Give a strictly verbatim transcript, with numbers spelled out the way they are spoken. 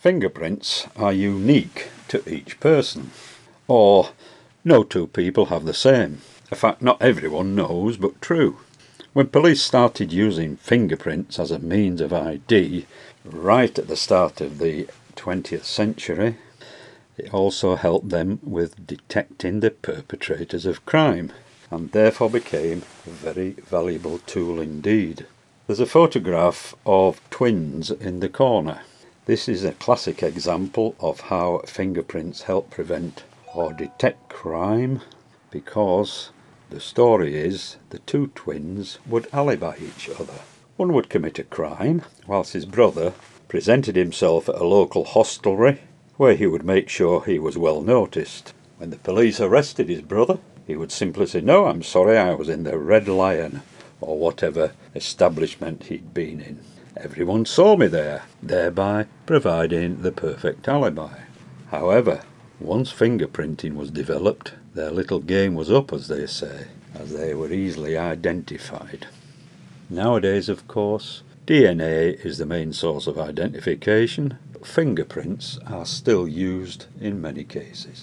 Fingerprints are unique to each person, or no two people have the same. A fact not everyone knows, but true. When police started using fingerprints as a means of I D right at the start of the twentieth century, it also helped them with detecting the perpetrators of crime, and therefore became a very valuable tool indeed. There's a photograph of twins in the corner. This is a classic example of how fingerprints help prevent or detect crime, because the story is the two twins would alibi each other. One would commit a crime, whilst his brother presented himself at a local hostelry where he would make sure he was well noticed. When the police arrested his brother, he would simply say, "No, I'm sorry, I was in the Red Lion," or whatever establishment he'd been in. Everyone saw me there, thereby providing the perfect alibi. However, once fingerprinting was developed, their little game was up, as they say, as they were easily identified. Nowadays, of course, D N A is the main source of identification, but fingerprints are still used in many cases.